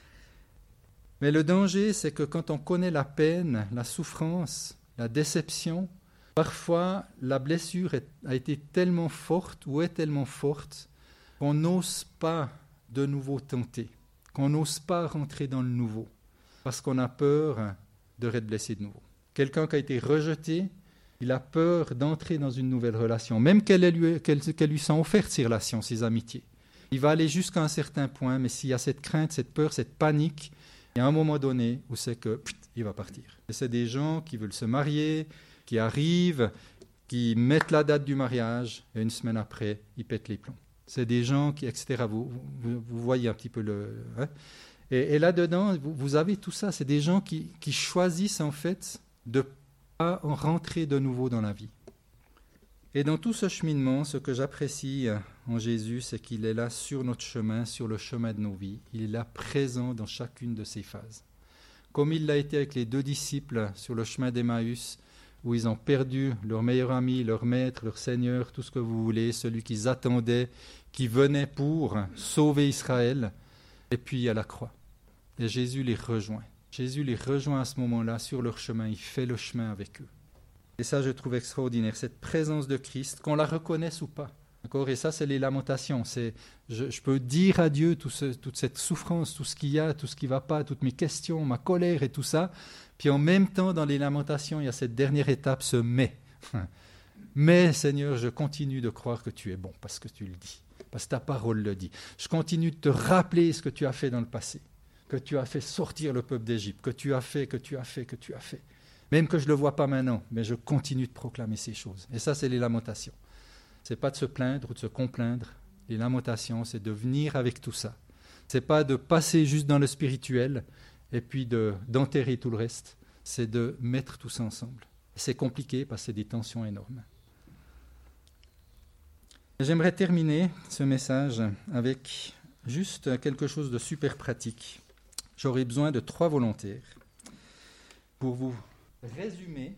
Mais le danger, c'est que quand on connaît la peine, la souffrance, la déception, parfois la blessure est, a été tellement forte ou est tellement forte qu'on n'ose pas de nouveau tenter, qu'on n'ose pas rentrer dans le nouveau, parce qu'on a peur de être blessé de nouveau. Quelqu'un qui a été rejeté, il a peur d'entrer dans une nouvelle relation, même qu'elle lui, qu'elle, qu'elle lui sont offertes, ces relations, ces amitiés. Il va aller jusqu'à un certain point, mais s'il y a cette crainte, cette peur, cette panique, il y a un moment donné où c'est que put, il va partir. Et c'est des gens qui veulent se marier, qui arrivent, qui mettent la date du mariage, et une semaine après, ils pètent les plombs. C'est des gens qui, et cetera. Vous, vous, vous voyez un petit peu le... Hein? Et, et là-dedans, vous, vous avez tout ça. C'est des gens qui, qui choisissent en fait de ne pas rentrer de nouveau dans la vie. Et dans tout ce cheminement, ce que j'apprécie en Jésus, c'est qu'il est là sur notre chemin, sur le chemin de nos vies. Il est là présent dans chacune de ces phases. Comme il l'a été avec les deux disciples sur le chemin d'Emmaüs, où ils ont perdu leur meilleur ami, leur maître, leur Seigneur, tout ce que vous voulez, celui qu'ils attendaient, qui venait pour sauver Israël, et puis à la croix. Et Jésus les rejoint. Jésus les rejoint à ce moment-là sur leur chemin, il fait le chemin avec eux. Et ça, je trouve extraordinaire, cette présence de Christ, qu'on la reconnaisse ou pas. D'accord ? Et ça, c'est les lamentations. C'est, je, je peux dire à Dieu tout ce, toute cette souffrance, tout ce qu'il y a, tout ce qui ne va pas, toutes mes questions, ma colère et tout ça. Puis en même temps, dans les lamentations, il y a cette dernière étape, ce « mais ». Mais, Seigneur, je continue de croire que tu es bon, parce que tu le dis, parce que ta parole le dit. Je continue de te rappeler ce que tu as fait dans le passé, que tu as fait sortir le peuple d'Égypte, que tu as fait, que tu as fait, que tu as fait. Même que je ne le vois pas maintenant, mais je continue de proclamer ces choses. Et ça, c'est les lamentations. Ce n'est pas de se plaindre ou de se complaindre. Les lamentations, c'est de venir avec tout ça. Ce n'est pas de passer juste dans le spirituel et puis de, d'enterrer tout le reste. C'est de mettre tout ça ensemble. C'est compliqué parce que c'est des tensions énormes. Et j'aimerais terminer ce message avec juste quelque chose de super pratique. J'aurai besoin de trois volontaires pour vous résumer,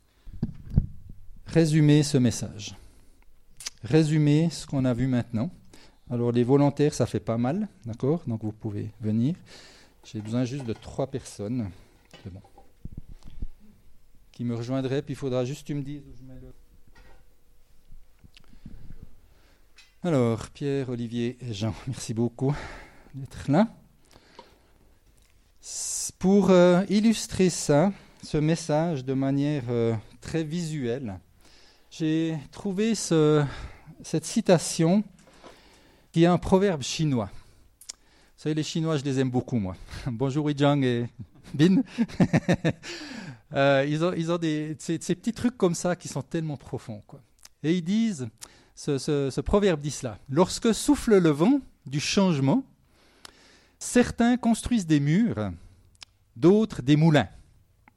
résumer ce message. Résumer ce qu'on a vu maintenant. Alors les volontaires, ça fait pas mal, d'accord ? Donc vous pouvez venir. J'ai besoin juste de trois personnes. C'est bon. Qui me rejoindraient, puis il faudra juste que tu me dises où je mets le... Alors, Pierre, Olivier et Jean, merci beaucoup d'être là. Pour euh, illustrer ça, ce message de manière euh, très visuelle, j'ai trouvé ce, cette citation qui est un proverbe chinois. Vous savez, les Chinois, je les aime beaucoup, moi. Bonjour, Weijang et Bin. euh, ils ont, ils ont des, ces, ces petits trucs comme ça qui sont tellement profonds, quoi. Et ils disent, ce, ce, ce proverbe dit cela, « Lorsque souffle le vent du changement, certains construisent des murs, d'autres des moulins. » Okay ?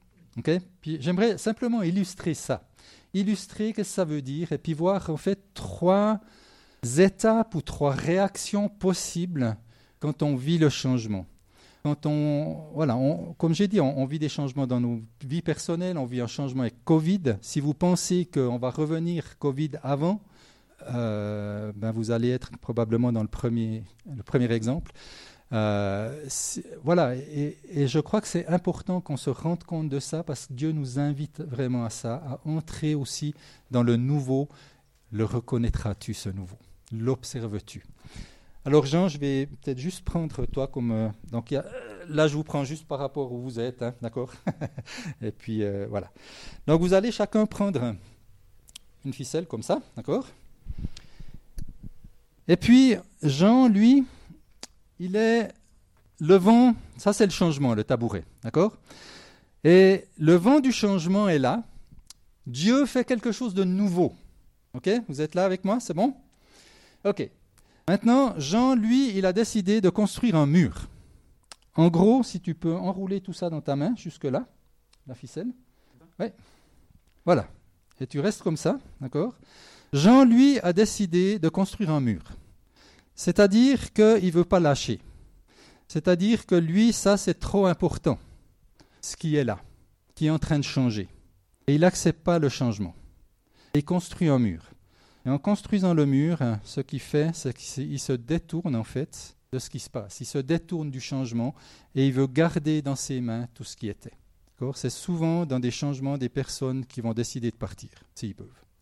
Puis j'aimerais simplement illustrer ça. Illustrer ce que ça veut dire et puis voir en fait trois étapes ou trois réactions possibles quand on vit le changement. Quand on, voilà, on, comme j'ai dit, on, on vit des changements dans nos vies personnelles, on vit un changement avec Covid. Si vous pensez qu'on va revenir Covid avant, euh, ben vous allez être probablement dans le premier, le premier exemple. Euh, voilà, et, et je crois que c'est important qu'on se rende compte de ça parce que Dieu nous invite vraiment à ça, à entrer aussi dans le nouveau. Le reconnaîtras-tu, ce nouveau? L'observes-tu? Alors Jean, je vais peut-être juste prendre toi comme... Euh, donc y a, là, je vous prends juste par rapport où vous êtes, hein, d'accord? Et puis euh, voilà. Donc vous allez chacun prendre une ficelle comme ça, d'accord? Et puis Jean, lui... Il est le vent, ça c'est le changement, le tabouret, d'accord? Et le vent du changement est là. Dieu fait quelque chose de nouveau. Ok? Vous êtes là avec moi? C'est bon? Ok. Maintenant, Jean, lui, il a décidé de construire un mur. En gros, si tu peux enrouler tout ça dans ta main, jusque-là, la ficelle. Oui. Voilà. Et tu restes comme ça, d'accord? Jean, lui, a décidé de construire un mur. C'est-à-dire qu'il ne veut pas lâcher. C'est-à-dire que lui, ça, c'est trop important, ce qui est là, qui est en train de changer. Et il n'accepte pas le changement. Et il construit un mur. Et en construisant le mur, ce qu'il fait, c'est qu'il se détourne, en fait, de ce qui se passe. Il se détourne du changement et il veut garder dans ses mains tout ce qui était. D'accord ? C'est souvent dans des changements des personnes qui vont décider de partir, s'ils peuvent. Okay ?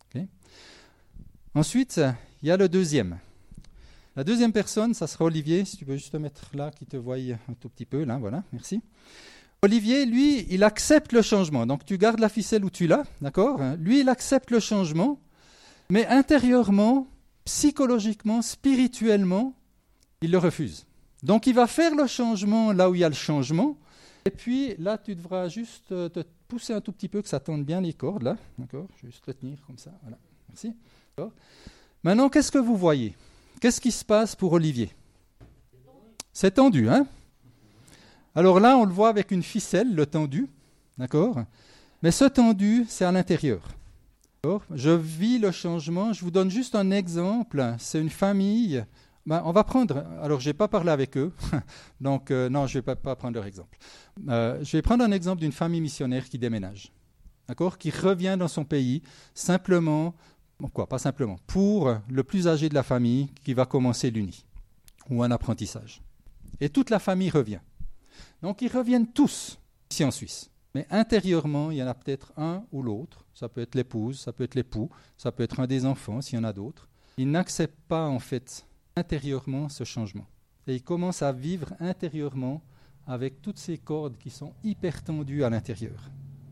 Ensuite, il y a le deuxième. La deuxième personne, ça sera Olivier, si tu peux juste te mettre là, qui te voie un tout petit peu, là, voilà, merci. Olivier, lui, il accepte le changement. Donc tu gardes la ficelle où tu l'as, d'accord ? Lui, il accepte le changement, mais intérieurement, psychologiquement, spirituellement, il le refuse. Donc il va faire le changement là où il y a le changement, et puis là, tu devras juste te pousser un tout petit peu, que ça tende bien les cordes, là, d'accord ? Je vais juste le tenir comme ça, voilà, merci. D'accord ? Maintenant, qu'est-ce que vous voyez ? Qu'est-ce qui se passe pour Olivier ? C'est tendu, hein ? Alors là, on le voit avec une ficelle, le tendu, d'accord ? Mais ce tendu, c'est à l'intérieur. D'accord ? Je vis le changement. Je vous donne juste un exemple. C'est une famille. Ben, on va prendre. Alors, je n'ai pas parlé avec eux, donc euh, non, je ne vais pas, pas prendre leur exemple. Euh, je vais prendre un exemple d'une famille missionnaire qui déménage, d'accord ? Qui revient dans son pays simplement. Quoi, pas simplement, pour le plus âgé de la famille qui va commencer l'Uni ou un apprentissage. Et toute la famille revient. Donc ils reviennent tous ici en Suisse. Mais intérieurement, il y en a peut-être un ou l'autre. Ça peut être l'épouse, ça peut être l'époux, ça peut être un des enfants s'il y en a d'autres. Ils n'acceptent pas en fait intérieurement ce changement. Et ils commencent à vivre intérieurement avec toutes ces cordes qui sont hyper tendues à l'intérieur.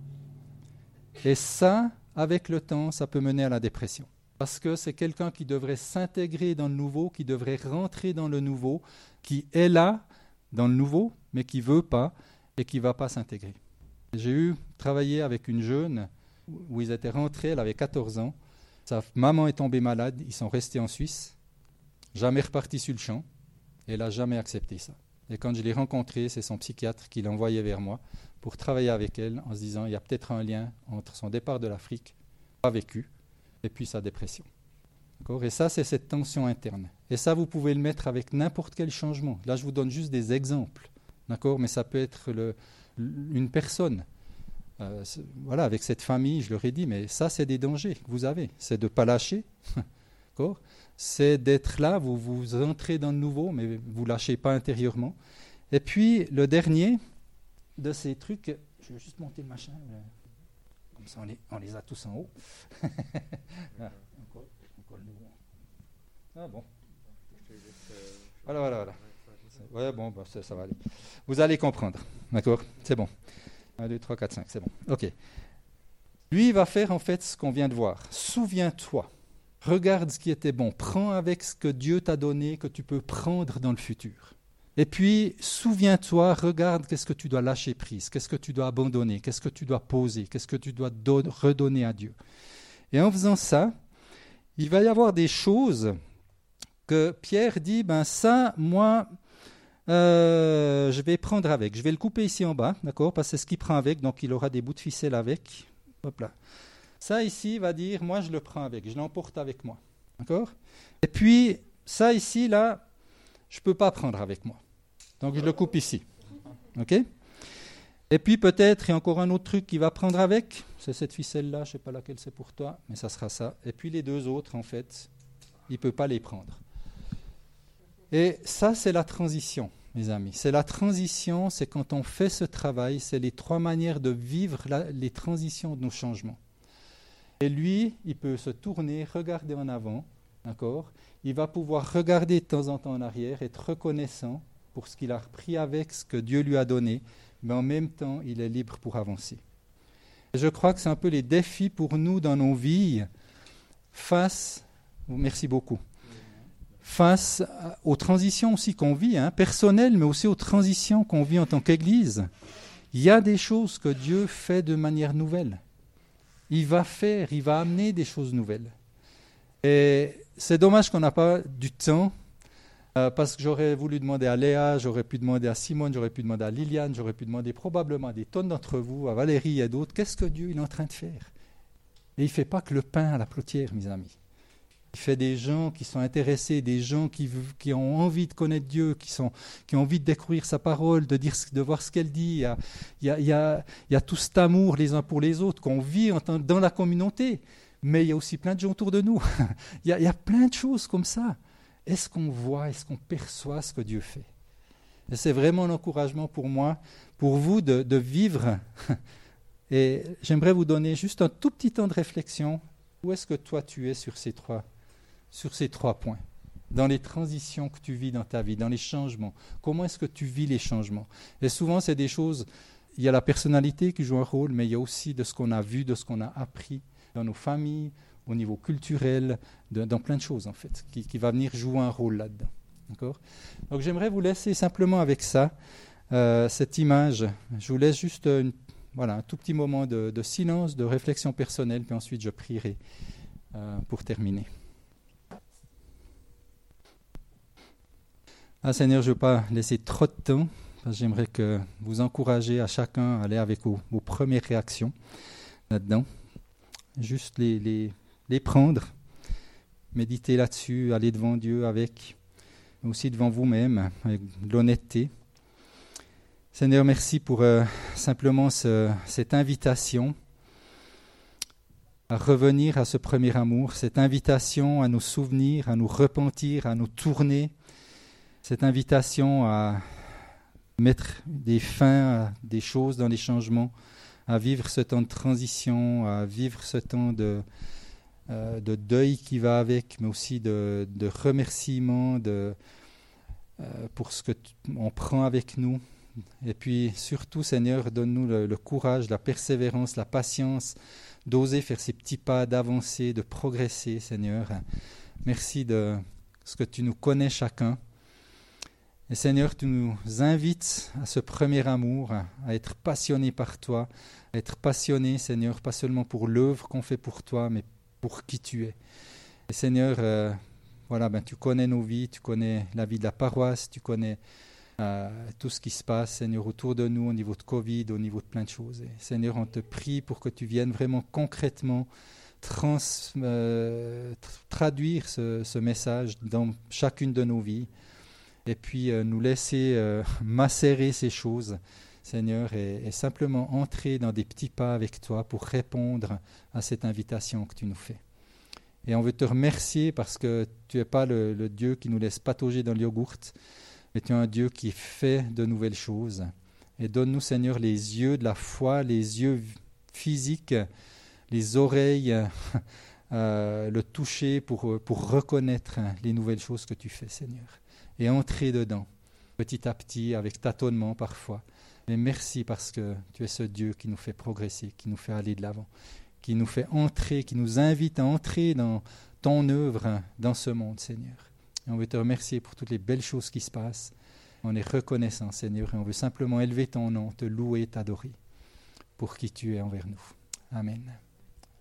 Et ça... avec le temps, ça peut mener à la dépression. Parce que c'est quelqu'un qui devrait s'intégrer dans le nouveau, qui devrait rentrer dans le nouveau, qui est là, dans le nouveau, mais qui ne veut pas et qui ne va pas s'intégrer. J'ai eu travaillé avec une jeune où ils étaient rentrés, elle avait quatorze ans. Sa maman est tombée malade, ils sont restés en Suisse, jamais repartis sur le champ, et elle n'a jamais accepté ça. Et quand je l'ai rencontrée, c'est son psychiatre qui l'a envoyée vers moi pour travailler avec elle en se disant il y a peut-être un lien entre son départ de l'Afrique, pas vécu, et puis sa dépression. D'accord ? Et ça, c'est cette tension interne. Et ça, vous pouvez le mettre avec n'importe quel changement. Là, je vous donne juste des exemples. D'accord ? Mais ça peut être le, une personne. Euh, voilà, avec cette famille, je leur ai dit, mais ça, c'est des dangers que vous avez. C'est de ne pas lâcher. D'accord ? C'est d'être là, vous, vous entrez dans le nouveau, mais vous ne lâchez pas intérieurement. Et puis, le dernier de ces trucs, je vais juste monter le machin, comme ça on les, on les a tous en haut. Ah, encore, encore le nouveau. Ah bon. Voilà, voilà, voilà. Ouais, bon, bah, ça, ça va aller. Vous allez comprendre, d'accord ? C'est bon. un, deux, trois, quatre, cinq, c'est bon. Ok. Lui, il va faire en fait ce qu'on vient de voir. Souviens-toi. Regarde ce qui était bon. Prends avec ce que Dieu t'a donné, que tu peux prendre dans le futur. Et puis, souviens-toi, regarde qu'est-ce que tu dois lâcher prise, qu'est-ce que tu dois abandonner, qu'est-ce que tu dois poser, qu'est-ce que tu dois don- redonner à Dieu. Et en faisant ça, il va y avoir des choses que Pierre dit, ben ça, moi, euh, je vais prendre avec. Je vais le couper ici en bas, d'accord, parce que c'est ce qu'il prend avec, donc il aura des bouts de ficelle avec. Hop là. Ça ici va dire, moi je le prends avec, je l'emporte avec moi, d'accord. Et puis, ça ici, là, je ne peux pas prendre avec moi. Donc je le coupe ici. OK ? Et puis peut-être, il y a encore un autre truc qui va prendre avec. C'est cette ficelle-là, je ne sais pas laquelle c'est pour toi, mais ça sera ça. Et puis les deux autres, en fait, il ne peut pas les prendre. Et ça, c'est la transition, mes amis. C'est la transition, c'est quand on fait ce travail, c'est les trois manières de vivre la, les transitions de nos changements. Et lui, il peut se tourner, regarder en avant, d'accord ? Il va pouvoir regarder de temps en temps en arrière, être reconnaissant pour ce qu'il a repris avec ce que Dieu lui a donné, mais en même temps, il est libre pour avancer. Et je crois que c'est un peu les défis pour nous dans nos vies face, merci beaucoup, face aux transitions aussi qu'on vit, hein, personnelles, mais aussi aux transitions qu'on vit en tant qu'Église. Il y a des choses que Dieu fait de manière nouvelle. Il va faire, il va amener des choses nouvelles. Et c'est dommage qu'on n'a pas du temps, euh, parce que j'aurais voulu demander à Léa, j'aurais pu demander à Simone, j'aurais pu demander à Liliane, j'aurais pu demander probablement à des tonnes d'entre vous, à Valérie et d'autres, qu'est-ce que Dieu il est en train de faire ? Et il ne fait pas que le pain à la plotière, mes amis. Il fait des gens qui sont intéressés, des gens qui, qui ont envie de connaître Dieu, qui, sont, qui ont envie de découvrir sa parole, de, dire, de voir ce qu'elle dit. Il y, a, il, y a, il, y a, il y a tout cet amour les uns pour les autres qu'on vit en tant, dans la communauté. Mais il y a aussi plein de gens autour de nous. il, y a, il y a plein de choses comme ça. Est-ce qu'on voit, est-ce qu'on perçoit ce que Dieu fait ? Et c'est vraiment un encouragement pour moi, pour vous de, de vivre. Et j'aimerais vous donner juste un tout petit temps de réflexion. Où est-ce que toi tu es sur ces trois sur ces trois points, dans les transitions que tu vis dans ta vie, dans les changements. Comment est-ce que tu vis les changements ? Et souvent, c'est des choses, il y a la personnalité qui joue un rôle, mais il y a aussi de ce qu'on a vu, de ce qu'on a appris dans nos familles, au niveau culturel, de, dans plein de choses, en fait, qui, qui va venir jouer un rôle là-dedans. D'accord ? Donc, j'aimerais vous laisser simplement avec ça, euh, cette image. Je vous laisse juste une, voilà, un tout petit moment de, de silence, de réflexion personnelle, puis ensuite, je prierai euh, pour terminer. Ah, Seigneur, je ne veux pas laisser trop de temps, parce que j'aimerais que vous encouragez à chacun à aller avec vos, vos premières réactions là-dedans. Juste les, les, les prendre, méditer là-dessus, aller devant Dieu avec, mais aussi devant vous-même, avec de l'honnêteté. Seigneur, merci pour euh, simplement ce, cette invitation à revenir à ce premier amour, cette invitation à nous souvenir, à nous repentir, à nous tourner, cette invitation à mettre des fins à des choses dans les changements, à vivre ce temps de transition, à vivre ce temps de, euh, de deuil qui va avec, mais aussi de, de remerciement de, euh, pour ce qu'on prend avec nous. Et puis surtout, Seigneur, donne-nous le, le courage, la persévérance, la patience, d'oser faire ces petits pas, d'avancer, de progresser, Seigneur. Merci de ce que tu nous connais chacun. Et Seigneur, tu nous invites à ce premier amour, à être passionné par toi, à être passionné, Seigneur, pas seulement pour l'œuvre qu'on fait pour toi, mais pour qui tu es. Et Seigneur, euh, voilà, ben, tu connais nos vies, tu connais la vie de la paroisse, tu connais euh, tout ce qui se passe, Seigneur, autour de nous, au niveau de Covid, au niveau de plein de choses. Et Seigneur, on te prie pour que tu viennes vraiment concrètement trans, euh, tra- traduire ce, ce message dans chacune de nos vies. Et puis euh, nous laisser euh, macérer ces choses, Seigneur, et, et simplement entrer dans des petits pas avec toi pour répondre à cette invitation que tu nous fais. Et on veut te remercier parce que tu n'es pas le, le Dieu qui nous laisse patauger dans le yogourt, mais tu es un Dieu qui fait de nouvelles choses. Et donne-nous, Seigneur, les yeux de la foi, les yeux physiques, les oreilles, euh, le toucher pour, pour reconnaître les nouvelles choses que tu fais, Seigneur. Et entrer dedans, petit à petit, avec tâtonnement parfois. Mais merci parce que tu es ce Dieu qui nous fait progresser, qui nous fait aller de l'avant, qui nous fait entrer, qui nous invite à entrer dans ton œuvre dans ce monde, Seigneur. Et on veut te remercier pour toutes les belles choses qui se passent. On est reconnaissant, Seigneur, et on veut simplement élever ton nom, te louer, t'adorer pour qui tu es envers nous. Amen.